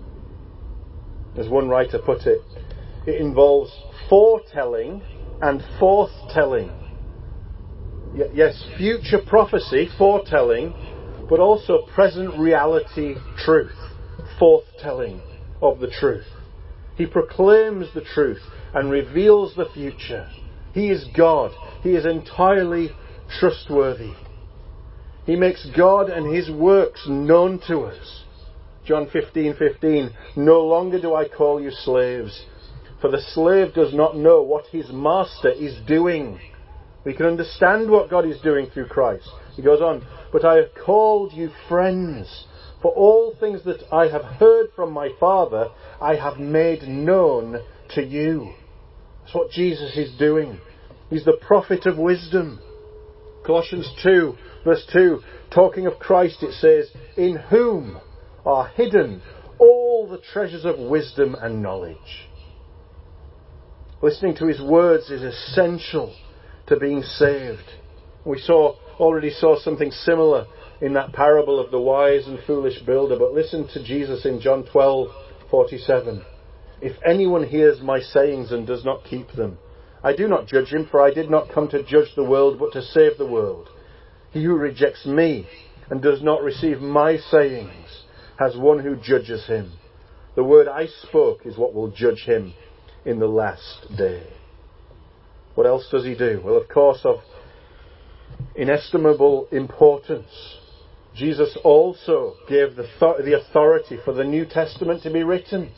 As one writer put it, it involves foretelling and forthtelling. Yes, future prophecy, foretelling, but also present reality, truth, forthtelling of the truth. He proclaims the truth and reveals the future. He is God. He is entirely trustworthy. He makes God and his works known to us. John 15:15, no longer do I call you slaves, for the slave does not know what his master is doing. We can understand what God is doing through Christ. He goes on, but I have called you friends, for all things that I have heard from my Father, I have made known to you. That's what Jesus is doing. He's the prophet of wisdom. Colossians 2, verse 2, talking of Christ, it says, in whom are hidden all the treasures of wisdom and knowledge. Listening to his words is essential to being saved. We already saw something similar in that parable of the wise and foolish builder, but listen to Jesus in John 12:47. If anyone hears my sayings and does not keep them, I do not judge him, for I did not come to judge the world, but to save the world. He who rejects me and does not receive my sayings has one who judges him. The word I spoke is what will judge him in the last day. What else does he do? Well, of course, of inestimable importance, Jesus also gave the authority for the New Testament to be written.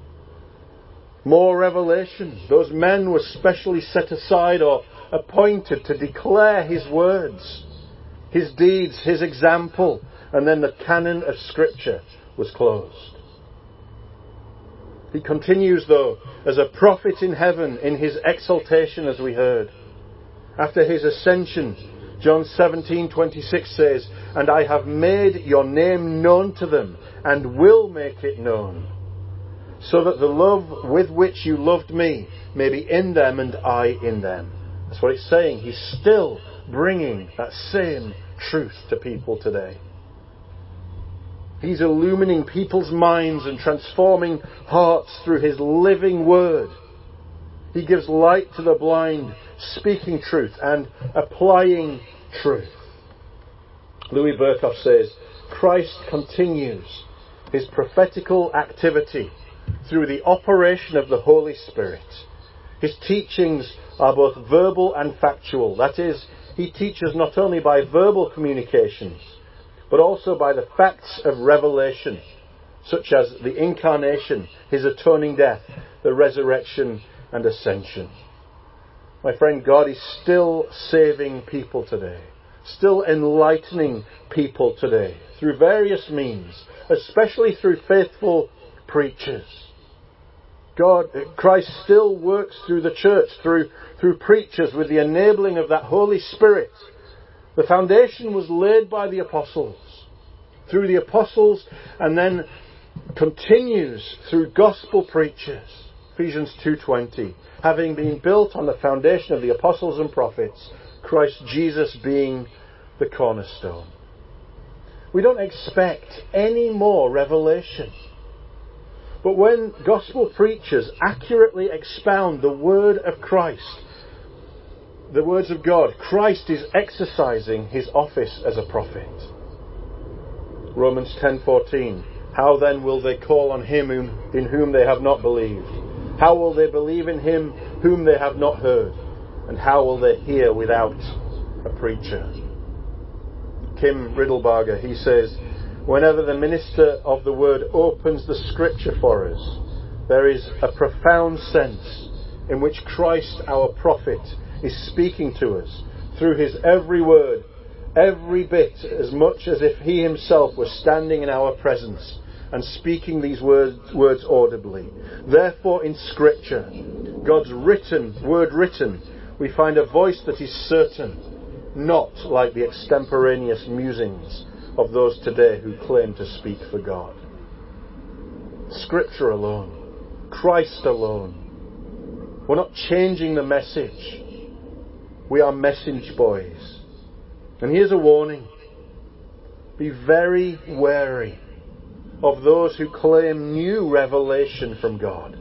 More revelation. Those men were specially set aside or appointed to declare his words, his deeds, his example, and then the canon of Scripture was closed. He continues, though, as a prophet in heaven in his exaltation, as we heard. After his ascension, John 17:26 says, and I have made your name known to them, and will make it known, so that the love with which you loved me may be in them and I in them. That's what it's saying. He's still bringing that same truth to people today. He's illumining people's minds and transforming hearts through his living word. He gives light to the blind, speaking truth and applying truth. Louis Berkhoff says, Christ continues his prophetical activity through the operation of the Holy Spirit. His teachings are both verbal and factual. That is, he teaches not only by verbal communications, but also by the facts of revelation, such as the incarnation, his atoning death, the resurrection and ascension. My friend, God is still saving people today, still enlightening people today through various means, especially through faithful preachers. Christ still works through the church, through preachers with the enabling of that Holy Spirit. The foundation was laid by the apostles, through the apostles, and then continues through gospel preachers. Ephesians 2:20, having been built on the foundation of the apostles and prophets, Christ Jesus being the cornerstone. We don't expect any more revelation. But when gospel preachers accurately expound the word of Christ, the words of God, Christ is exercising his office as a prophet. Romans 10:14, how then will they call on him in whom they have not believed? How will they believe in him whom they have not heard? And how will they hear without a preacher? Kim Riddlebarger, he says, whenever the minister of the word opens the scripture for us, there is a profound sense in which Christ, our prophet, is speaking to us through his every word, every bit, as much as if he himself was standing in our presence and speaking these words audibly. Therefore, in Scripture, God's word written, we find a voice that is certain, not like the extemporaneous musings of those today who claim to speak for God. Scripture alone, Christ alone. We're not changing the message. We are message boys. And here's a warning. Be very wary of those who claim new revelation from God,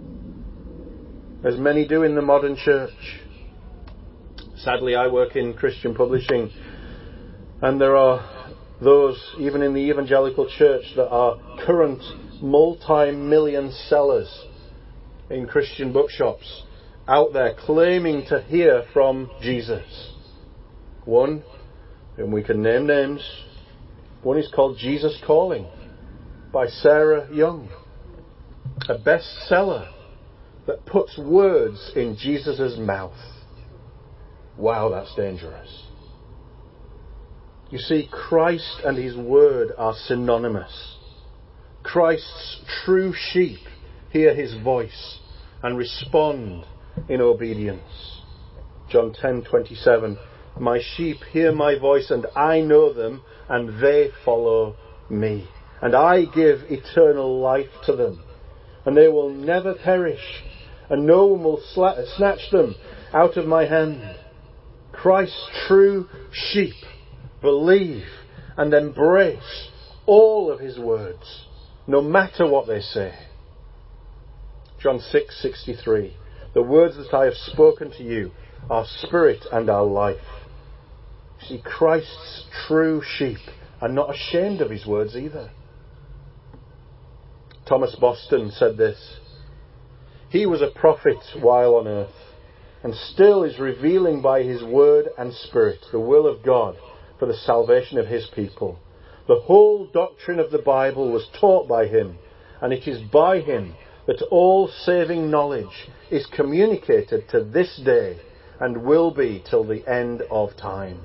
as many do in the modern church. Sadly, I work in Christian publishing, and there are those, even in the evangelical church, that are current multi-million sellers in Christian bookshops out there claiming to hear from Jesus. One, and we can name names, one is called Jesus Calling by Sarah Young. A bestseller that puts words in Jesus' mouth. Wow, that's dangerous. You see, Christ and his word are synonymous. Christ's true sheep hear his voice and respond in obedience. John 10:27, my sheep hear my voice, and I know them, and they follow me. And I give eternal life to them, and they will never perish, and no one will snatch them out of my hand. Christ's true sheep believe and embrace all of his words, no matter what they say. John 6:63, the words that I have spoken to you are spirit and are life. See, Christ's true sheep are not ashamed of his words either. Thomas Boston said this: he was a prophet while on earth, and still is revealing by his word and spirit the will of God for the salvation of his people. The whole doctrine of the Bible was taught by him, and it is by him that all saving knowledge is communicated to this day and will be till the end of time.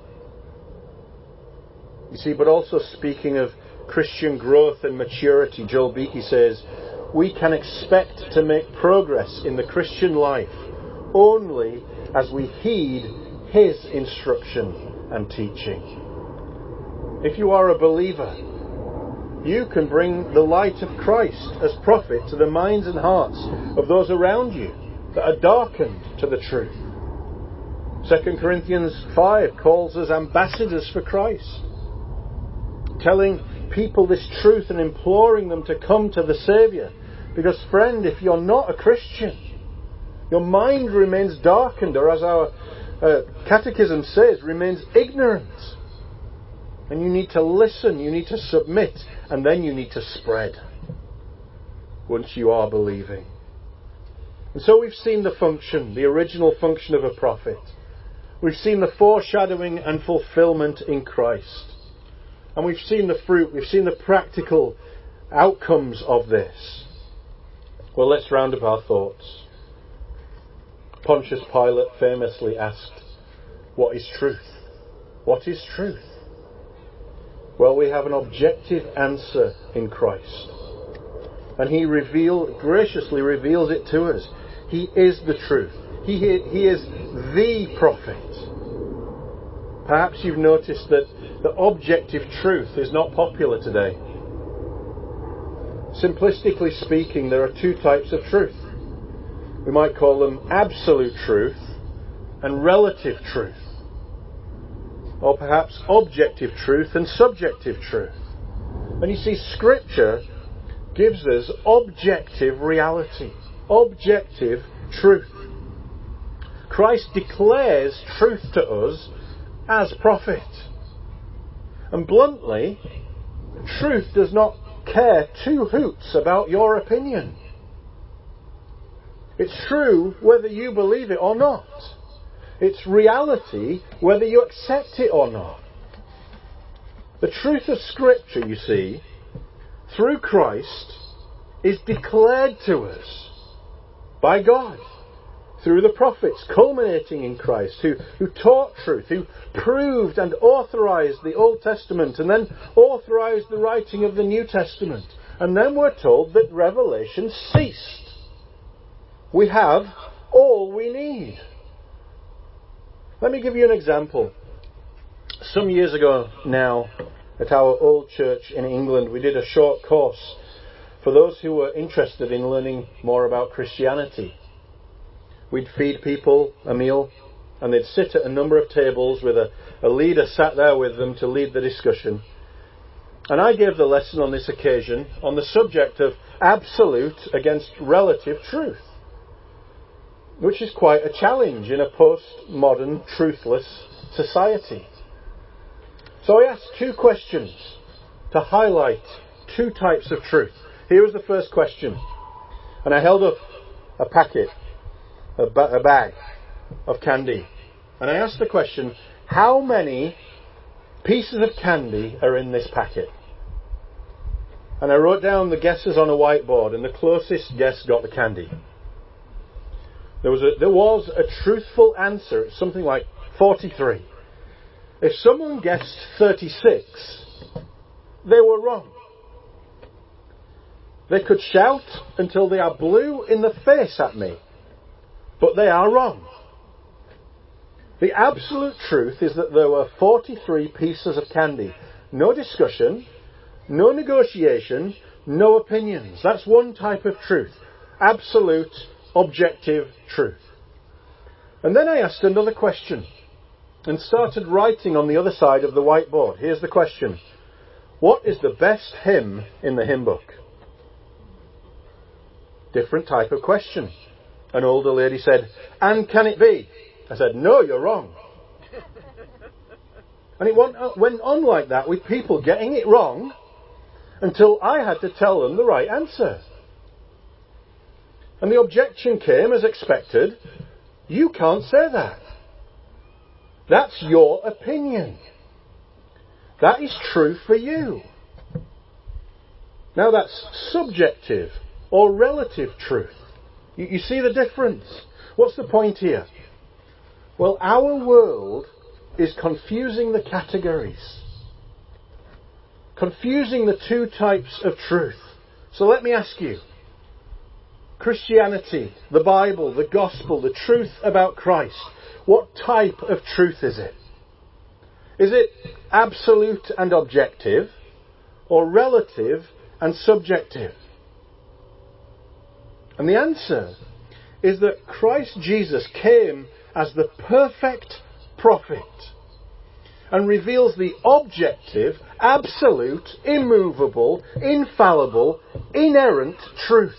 You see, but also speaking of Christian growth and maturity, Joel Beakey says, we can expect to make progress in the Christian life only as we heed his instruction and teaching. If you are a believer, you can bring the light of Christ as prophet to the minds and hearts of those around you that are darkened to the truth. 2 Corinthians 5 calls us ambassadors for Christ, telling people this truth and imploring them to come to the Saviour. Because, friend, if you're not a Christian, your mind remains darkened, or as our catechism says, remains ignorant. And you need to listen, you need to submit, and then you need to spread once you are believing. And so we've seen the function, the original function of a prophet. We've seen the foreshadowing and fulfillment in Christ. And we've seen the fruit, we've seen the practical outcomes of this. Well, let's round up our thoughts. Pontius Pilate famously asked, what is truth? What is truth? Well, we have an objective answer in Christ. And he graciously reveals it to us. He is the truth. He is the prophet. Perhaps you've noticed that the objective truth is not popular today. Simplistically speaking, there are two types of truth. We might call them absolute truth and relative truth. Or perhaps objective truth and subjective truth. And you see, Scripture gives us objective reality, objective truth. Christ declares truth to us as prophet. And bluntly, truth does not care two hoots about your opinion. It's true whether you believe it or not. It's reality whether you accept it or not. The truth of Scripture, you see, through Christ, is declared to us by God through the prophets, culminating in Christ, who taught truth, who proved and authorized the Old Testament, and then authorized the writing of the New Testament. And then we're told that revelation ceased. We have all we need. Let me give you an example. Some years ago now, at our old church in England, we did a short course for those who were interested in learning more about Christianity. We'd feed people a meal, and they'd sit at a number of tables with a leader sat there with them to lead the discussion. And I gave the lesson on this occasion on the subject of absolute against relative truth, which is quite a challenge in a post-modern, truthless society. So I asked two questions to highlight two types of truth. Here was the first question. And I held up a packet, a bag of candy. And I asked the question, how many pieces of candy are in this packet? And I wrote down the guesses on a whiteboard, and the closest guess got the candy. There was a truthful answer, something like 43. If someone guessed 36, they were wrong. They could shout until they are blue in the face at me, but they are wrong. The absolute truth is that there were 43 pieces of candy. No discussion, no negotiation, no opinions. That's one type of truth. Absolute, objective truth. And then I asked another question and started writing on the other side of the whiteboard. Here's the question. What is the best hymn in the hymn book? Different type of question. An older lady said, "And can it be?" I said, "No, you're wrong." And it went on like that with people getting it wrong until I had to tell them the right answer. And the objection came as expected. You can't say that. That's your opinion. That is true for you. Now that's subjective or relative truth. You see the difference? What's the point here? Well, our world is confusing the categories. Confusing the two types of truth. So let me ask you. Christianity, the Bible, the gospel, the truth about Christ. What type of truth is it? Is it absolute and objective, or relative and subjective? And the answer is that Christ Jesus came as the perfect prophet and reveals the objective, absolute, immovable, infallible, inerrant truth.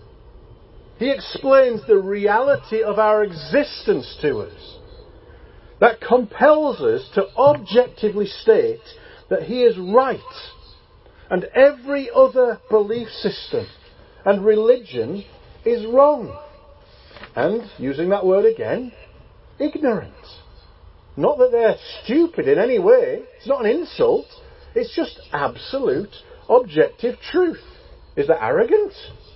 He explains the reality of our existence to us. That compels us to objectively state that He is right and every other belief system and religion is wrong. And, using that word again, ignorant. Not that they're stupid in any way. It's not an insult. It's just absolute, objective truth. Is that arrogant?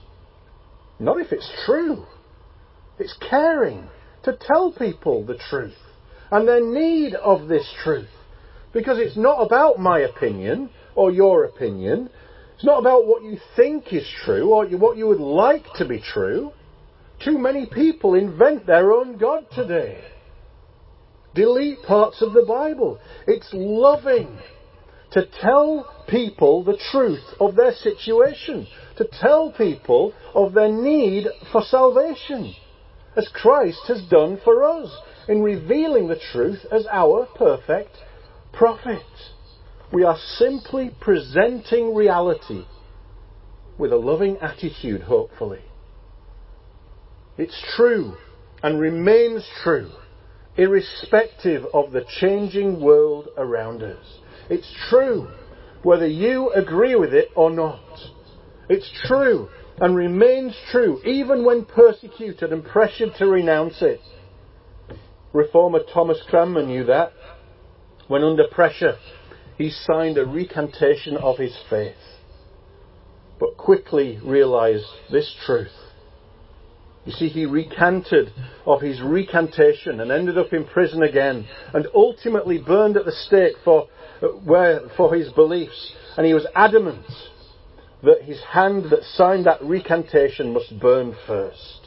Not if it's true. It's caring to tell people the truth and their need of this truth. Because it's not about my opinion or your opinion. It's not about what you think is true or what you would like to be true. Too many people invent their own God today. Delete parts of the Bible. It's loving to tell people the truth of their situation, to tell people of their need for salvation, as Christ has done for us in revealing the truth as our perfect prophet. We are simply presenting reality with a loving attitude, hopefully. It's true and remains true, irrespective of the changing world around us. It's true whether you agree with it or not. It's true and remains true even when persecuted and pressured to renounce it. Reformer Thomas Cranmer knew that. When under pressure, he signed a recantation of his faith, but quickly realised this truth. You see, he recanted of his recantation and ended up in prison again and ultimately burned at the stake for his beliefs. And he was adamant that his hand that signed that recantation must burn first.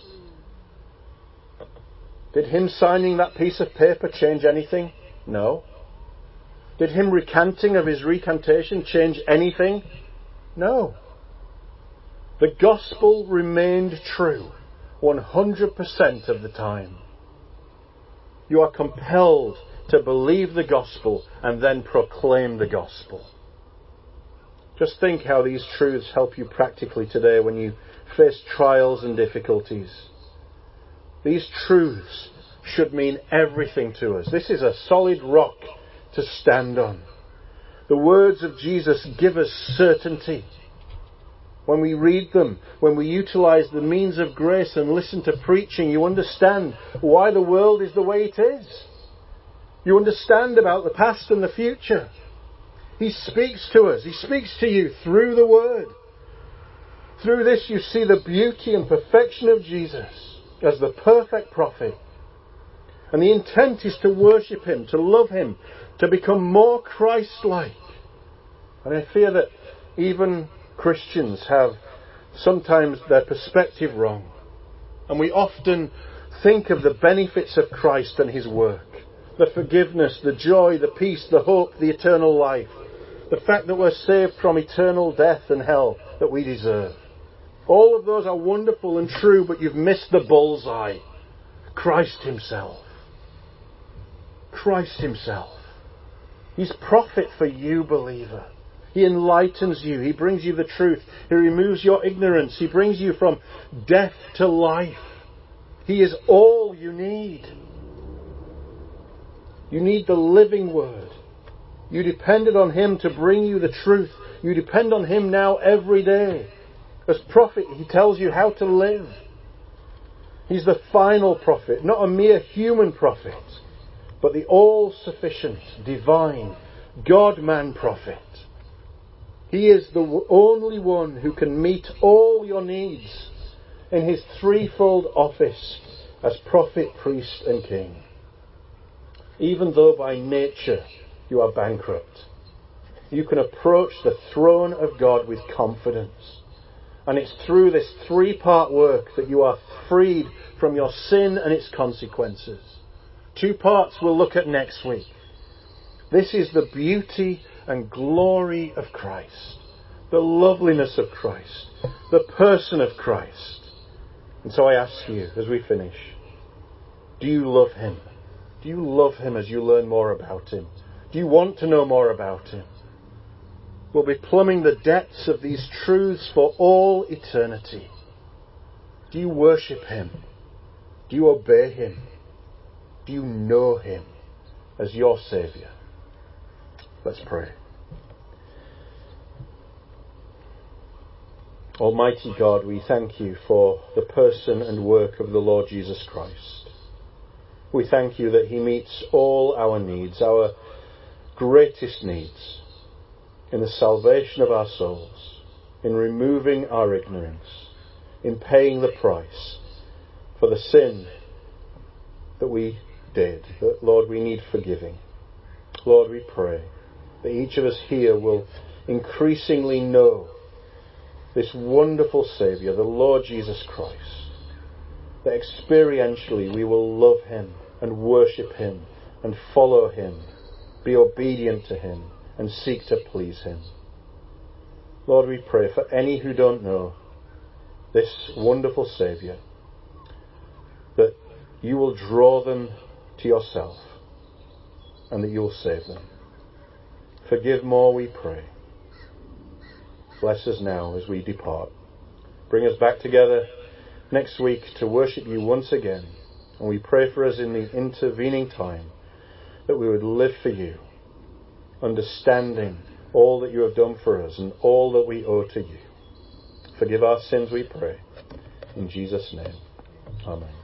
Did him signing that piece of paper change anything? No. Did him recanting of his recantation change anything? No. The gospel remained true 100% of the time. You are compelled to believe the gospel and then proclaim the gospel. Just think how these truths help you practically today when you face trials and difficulties. These truths should mean everything to us. This is a solid rock to stand on. The words of Jesus give us certainty. When we read them, when we utilise the means of grace and listen to preaching, you understand why the world is the way it is. You understand about the past and the future. He speaks to us. He speaks to you through the Word. Through this you see the beauty and perfection of Jesus as the perfect prophet. And the intent is to worship him, to love him, to become more Christ-like. And I fear that even Christians have sometimes their perspective wrong. And we often think of the benefits of Christ and his work. The forgiveness, the joy, the peace, the hope, the eternal life. The fact that we're saved from eternal death and hell that we deserve. All of those are wonderful and true, but you've missed the bullseye. Christ himself. Christ himself. He's prophet for you, believer. He enlightens you. He brings you the truth. He removes your ignorance. He brings you from death to life. He is all you need. You need the living word. You depended on him to bring you the truth. You depend on him now every day. As prophet, he tells you how to live. He's the final prophet, not a mere human prophet, but the all-sufficient, divine, God-man prophet. He is the only one who can meet all your needs in his threefold office as prophet, priest and king. Even though by nature you are bankrupt, you can approach the throne of God with confidence. And it's through this three-part work that you are freed from your sin and its consequences. 2 parts we'll look at next week. This is the beauty and glory of Christ, the loveliness of Christ, the person of Christ. And so I ask you as we finish, do you love him? Do you love him as you learn more about him? Do you want to know more about him? We'll be plumbing the depths of these truths for all eternity. Do you worship him? Do you obey him? Do you know him as your Saviour? Let's pray. Almighty God, we thank you for the person and work of the Lord Jesus Christ. We thank you that he meets all our needs, our greatest needs, in the salvation of our souls, in removing our ignorance, in paying the price for the sin that we did, that, Lord, we need forgiving. Lord, we pray that each of us here will increasingly know this wonderful Saviour, the Lord Jesus Christ, that experientially we will love him and worship him and follow him, be obedient to him and seek to please him. Lord, we pray for any who don't know this wonderful Saviour, that you will draw them to yourself and that you will save them. Forgive more, we pray. Bless us now as we depart. Bring us back together next week to worship you once again. And we pray for us in the intervening time that we would live for you, understanding all that you have done for us and all that we owe to you. Forgive our sins, we pray. In Jesus' name. Amen.